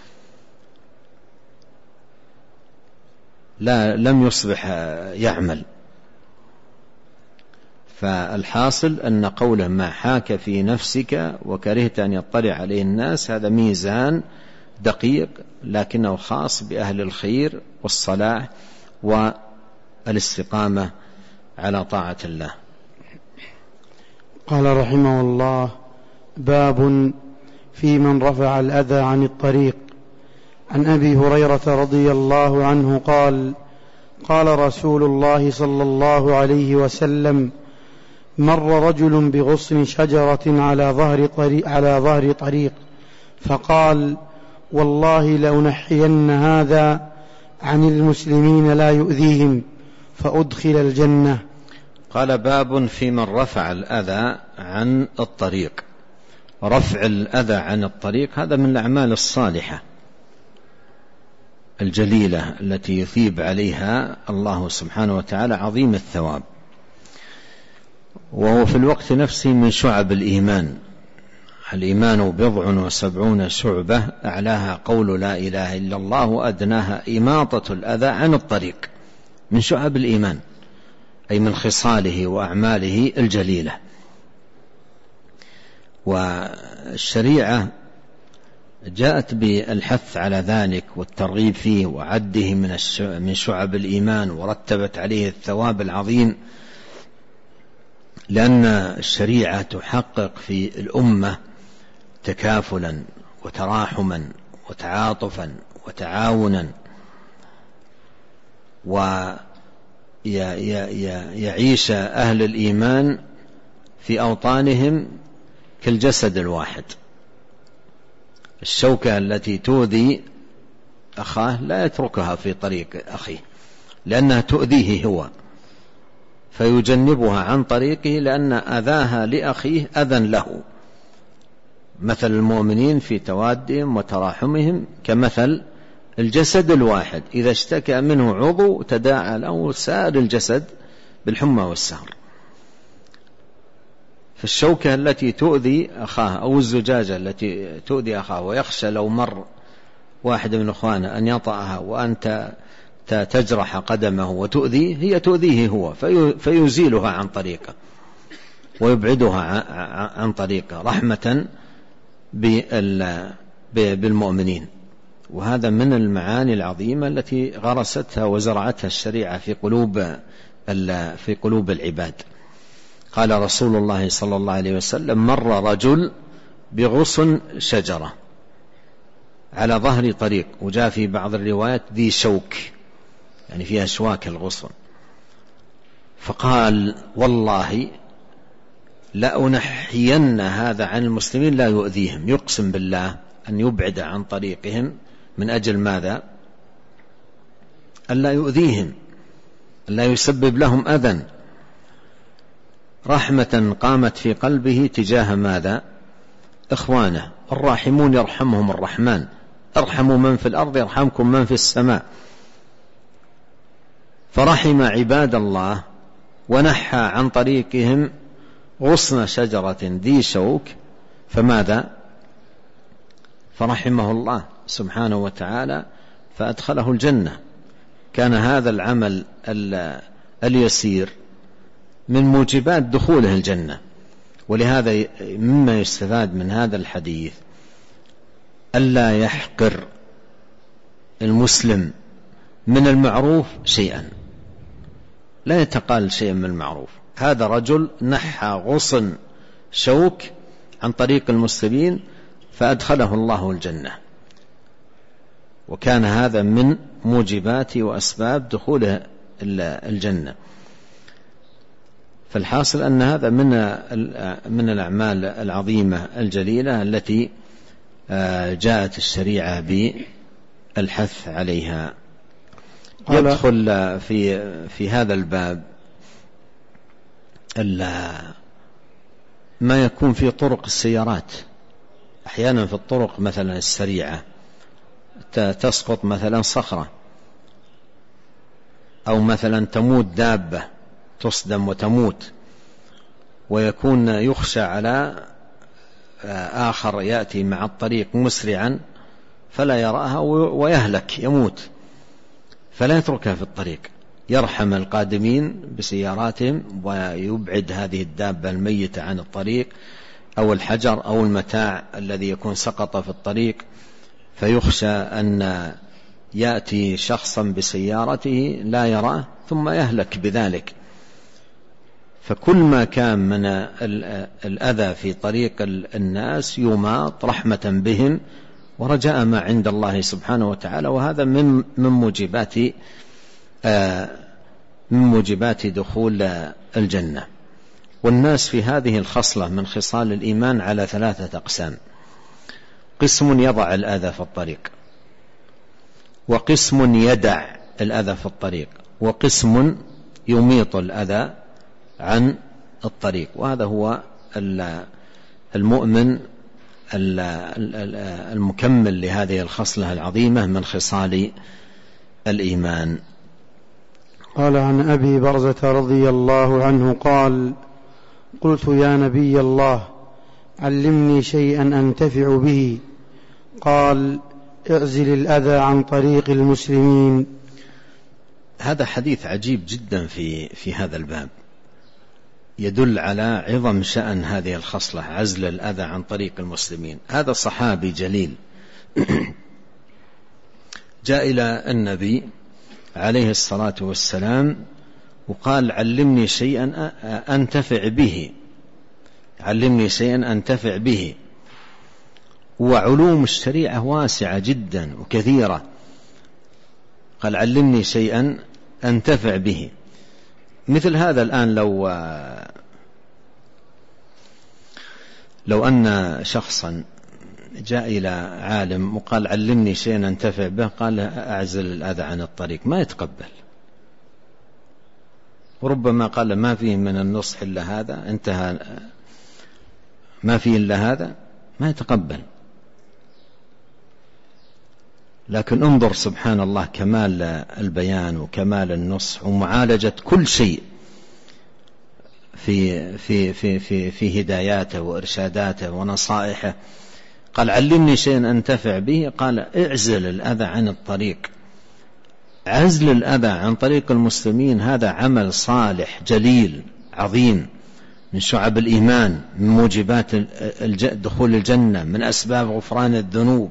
لم يصبح يعمل. فالحاصل أن قوله ما حاك في نفسك وكرهت أن يطلع عليه الناس هذا ميزان دقيق، لكنه خاص بأهل الخير والصلاح والاستقامة على طاعة الله. قال رحمه الله: باب في من رفع الأذى عن الطريق. عن أبي هريرة رضي الله عنه قال: قال رسول الله صلى الله عليه وسلم: مر رجل بغصن شجرة على ظهر طريق فقال: والله لأنحين هذا عن المسلمين لا يؤذيهم فأدخل الجنة. قال: باب في من رفع الأذى عن الطريق. رفع الأذى عن الطريق هذا من الأعمال الصالحة الجليلة التي يثيب عليها الله سبحانه وتعالى عظيم الثواب، وهو في الوقت نفسه من شعب الإيمان. الإيمان 70 شعبة، أعلاها قول لا إله إلا الله، وأدناها إماطة الأذى عن الطريق، من شعب الإيمان، أي من خصاله وأعماله الجليلة. والشريعة جاءت بالحث على ذلك والترغيب فيه وعده من شعب الإيمان، ورتبت عليه الثواب العظيم، لأن الشريعة تحقق في الأمة تكافلا وتراحما وتعاطفا وتعاونا، ويعيش أهل الإيمان في أوطانهم كالجسد الواحد. الشوكة التي تؤذي أخاه لا يتركها في طريق أخيه لأنها تؤذيه هو، فيجنبها عن طريقه، لأن أذاها لأخيه أذى له. مثل المؤمنين في توادهم وتراحمهم كمثل الجسد الواحد، إذا اشتكى منه عضو تداعى له سائر الجسد بالحمى والسهر. فالشوكة التي تؤذي أخاه أو الزجاجة التي تؤذي أخاه ويخشى لو مر واحد من أخوانه أن يطأها وأنت تجرح قدمه وتؤذيه، هي تؤذيه هو، فيزيلها عن طريقه ويبعدها عن طريقه رحمة بالمؤمنين. وهذا من المعاني العظيمة التي غرستها وزرعتها الشريعة في قلوب العباد. قال رسول الله صلى الله عليه وسلم: مر رجل بغصن شجرة على ظهر طريق، وجاء في بعض الروايات ذي شوك، يعني فيها شواك الغصن، فقال: والله لأنحين هذا عن المسلمين لا يؤذيهم. يقسم بالله أن يبعد عن طريقهم من أجل ماذا؟ ألا يؤذيهم، ألا يسبب لهم أذى. رحمة قامت في قلبه تجاه ماذا؟ إخوانه. الراحمون يرحمهم الرحمن، ارحموا من في الأرض يرحمكم من في السماء. فرحم عباد الله ونحى عن طريقهم غصن شجرة ذي شوك، فماذا؟ فرحمه الله سبحانه وتعالى فأدخله الجنة. كان هذا العمل اليسير من موجبات دخوله الجنة. ولهذا مما يستفاد من هذا الحديث ألا يحقر المسلم من المعروف شيئا، لا يتقال شيئا من المعروف. هذا رجل نحى غصن شوك عن طريق المسلمين فأدخله الله الجنة، وكان هذا من موجبات وأسباب دخوله الجنة. فالحاصل أن هذا من الأعمال العظيمة الجليلة التي جاءت الشريعة بالحث عليها. يدخل في هذا الباب ما يكون في طرق السيارات. أحيانا في الطرق مثلا السريعة تسقط مثلا صخرة، أو مثلا تموت دابة تصدم وتموت، ويكون يخشى على آخر يأتي مع الطريق مسرعا فلا يراها ويهلك يموت، فلا يتركها في الطريق، يرحم القادمين بسياراتهم ويبعد هذه الدابة الميتة عن الطريق أو الحجر أو المتاع الذي يكون سقط في الطريق، فيخشى أن يأتي شخصا بسيارته لا يراه ثم يهلك بذلك. فكل ما كان من الأذى في طريق الناس يماط رحمة بهم ورجاء ما عند الله سبحانه وتعالى. وهذا من موجبات دخول الجنة. والناس في هذه الخصلة من خصال الإيمان على 3 أقسام: قسم يضع الأذى في الطريق، وقسم يدع الأذى في الطريق، وقسم يميط الأذى عن الطريق. وهذا هو المؤمن المكمل لهذه الخصلة العظيمة من خصال الإيمان. قال عن أبي برزة رضي الله عنه قال: قلت يا نبي الله علمني شيئا أنتفع به. قال: اعزل الأذى عن طريق المسلمين. هذا حديث عجيب جدا في هذا الباب، يدل على عظم شأن هذه الخصلة، عزل الأذى عن طريق المسلمين. هذا صحابي جليل جاء إلى النبي عليه الصلاة والسلام وقال: علمني شيئا أنتفع به، علمني شيئا أنتفع به. وعلوم الشريعة واسعة جدا وكثيرة. قال علمني شيئا أنتفع به. مثل هذا الآن لو أن شخصا جاء إلى عالم وقال علمني شيئا أنتفع به، قال أعزل الأذى عن الطريق، ما يتقبل. وربما قال ما فيه من النصح إلا هذا، انتهى، ما فيه إلا هذا، ما يتقبل. لكن انظر سبحان الله كمال البيان وكمال النصح ومعالجة كل شيء في هداياته وإرشاداته ونصائحه. قال علمني شيئا أنتفع به، قال اعزل الأذى عن الطريق. عزل الأذى عن طريق المسلمين هذا عمل صالح جليل عظيم، من شعب الإيمان، من موجبات دخول الجنة، من أسباب غفران الذنوب.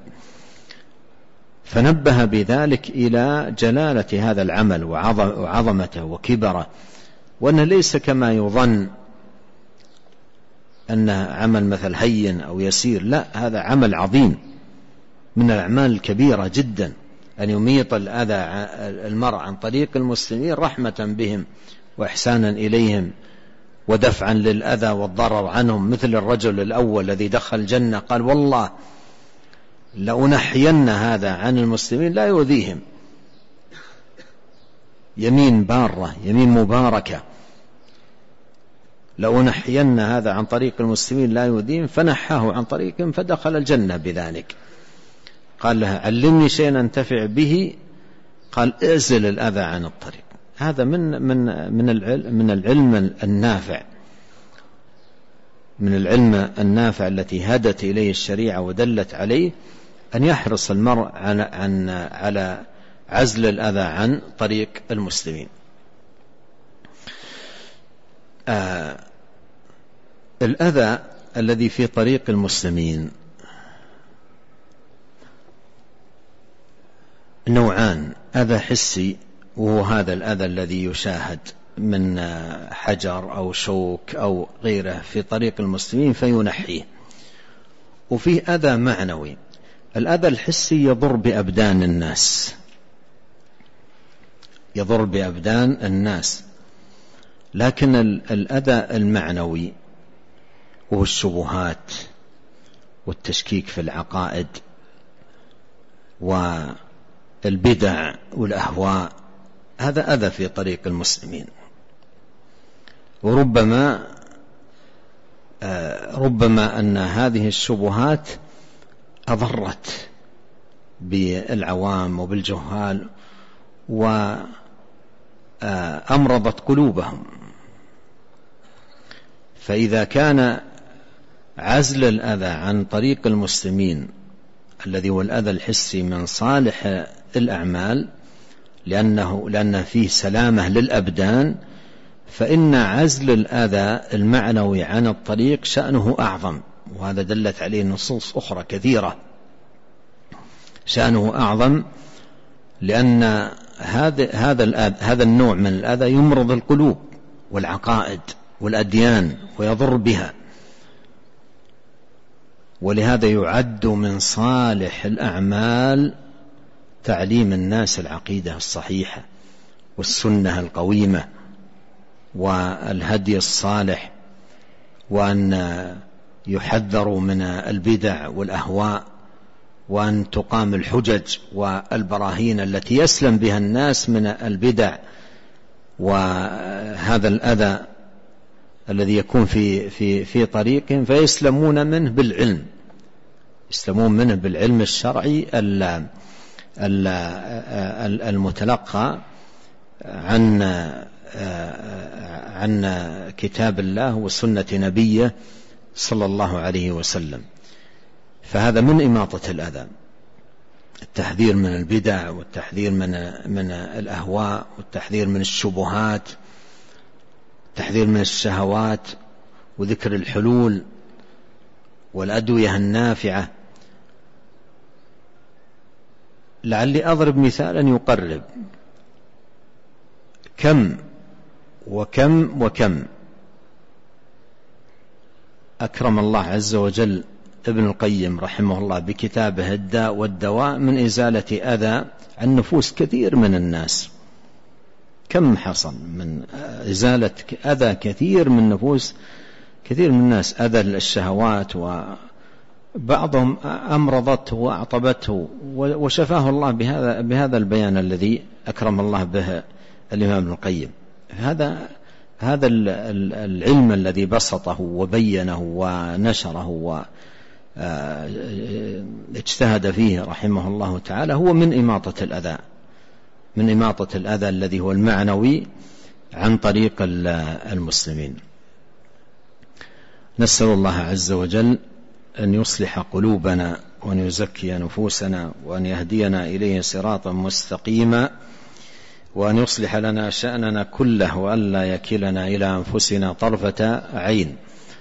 فنبه بذلك إلى جلالة هذا العمل وعظمته وكبره، وأنه ليس كما يظن أنه عمل مثل هين أو يسير، لا، هذا عمل عظيم من الأعمال الكبيرة جدا، أن يميط الأذى المرء عن طريق المسلمين رحمة بهم وإحسانا إليهم ودفعا للأذى والضرر عنهم. مثل الرجل الأول الذي دخل الجنة قال والله لأنحين هذا عن المسلمين لا يؤذيهم، يمين بارة، يمين مباركة، لأنحين هذا عن طريق المسلمين لا يؤذيهم، فنحاه عن طريقهم فدخل الجنة بذلك. قال له علمني شيئا أنتفع به، قال اعزل الأذى عن الطريق. هذا من العلم النافع، من العلم النافع التي هدت إليه الشريعة ودلت عليه، أن يحرص المرء على عزل الأذى عن طريق المسلمين. الأذى الذي في طريق المسلمين نوعان: أذى حسي، وهو هذا الأذى الذي يشاهد من حجر أو شوك أو غيره في طريق المسلمين فينحيه. وفيه أذى معنوي. الأذى الحسي يضر بأبدان الناس، يضر بأبدان الناس. لكن الأذى المعنوي وهو الشبهات والتشكيك في العقائد والبدع والأهواء، هذا أذى في طريق المسلمين. وربما أن هذه الشبهات أضرت بالعوام وبالجهال وأمرضت قلوبهم. فإذا كان عزل الأذى عن طريق المسلمين الذي هو الأذى الحسي من صالح الأعمال، لأنه فيه سلامة للأبدان، فإن عزل الأذى المعنوي عن الطريق شأنه أعظم، وهذا دلت عليه نصوص أخرى كثيرة. شأنه أعظم لأن هذا النوع من الأذى يمرض القلوب والعقائد والأديان ويضر بها. ولهذا يعد من صالح الأعمال تعليم الناس العقيدة الصحيحة والسنة القويمة والهدي الصالح، وأن يحذروا من البدع والأهواء، وأن تقام الحجج والبراهين التي يسلم بها الناس من البدع وهذا الأذى الذي يكون في طريقهم، فيسلمون منه بالعلم، يسلمون منه بالعلم الشرعي المتلقى عن كتاب الله وسنة نبيه صلى الله عليه وسلم. فهذا من إماطة الأذى، التحذير من البدع والتحذير من الأهواء والتحذير من الشبهات، التحذير من الشهوات، وذكر الحلول والأدوية النافعة. لعلي أضرب مثالا يقرب. كم وكم أكرم الله عز وجل ابن القيم رحمه الله بكتابه الداء والدواء من إزالة أذى عن نفوس كثير من الناس. كم حصل من إزالة أذى كثير من نفوس كثير من الناس، أذى الشهوات، وبعضهم أمرضته وأعطبته وشفاه الله بهذا البيان الذي أكرم الله به الإمام ابن القيم. هذا العلم الذي بسطه وبينه ونشره واجتهد فيه رحمه الله تعالى هو من إماطة الأذى الذي هو المعنوي عن طريق المسلمين. نسأل الله عز وجل أن يصلح قلوبنا وأن يزكي نفوسنا وأن يهدينا إليه صراطا مستقيما، وأن يصلح لنا شأننا كله وأن لا يكلنا إلى أنفسنا طرفة عين.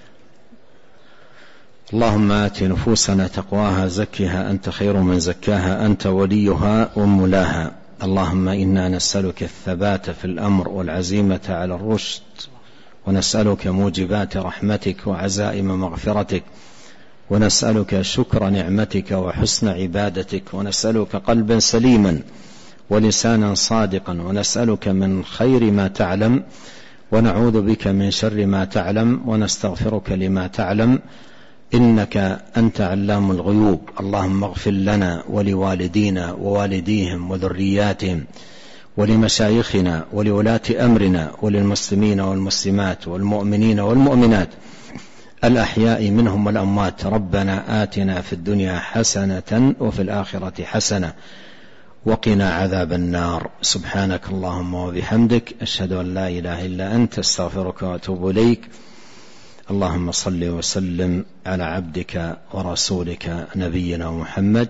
اللهم آت نفوسنا تقواها زكها أنت خير من زكاها أنت وليها ومولاها. اللهم إنا نسألك الثبات في الأمر والعزيمة على الرشد، ونسألك موجبات رحمتك وعزائم مغفرتك، ونسألك شكر نعمتك وحسن عبادتك، ونسألك قلبا سليما ولسانا صادقا، ونسألك من خير ما تعلم ونعوذ بك من شر ما تعلم ونستغفرك لما تعلم، إنك أنت علام الغيوب. اللهم اغفر لنا ولوالدينا ووالديهم وذرياتهم ولمشايخنا ولولاة أمرنا وللمسلمين والمسلمات والمؤمنين والمؤمنات الأحياء منهم والأموات. ربنا آتنا في الدنيا حسنة وفي الآخرة حسنة وقنا عذاب النار. سبحانك اللهم وبحمدك، أشهد أن لا إله إلا أنت، استغفرك وأتوب إليك. اللهم صل وسلم على عبدك ورسولك نبينا محمد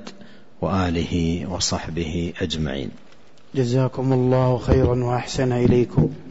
وآله وصحبه أجمعين. جزاكم الله خيرا وأحسن إليكم.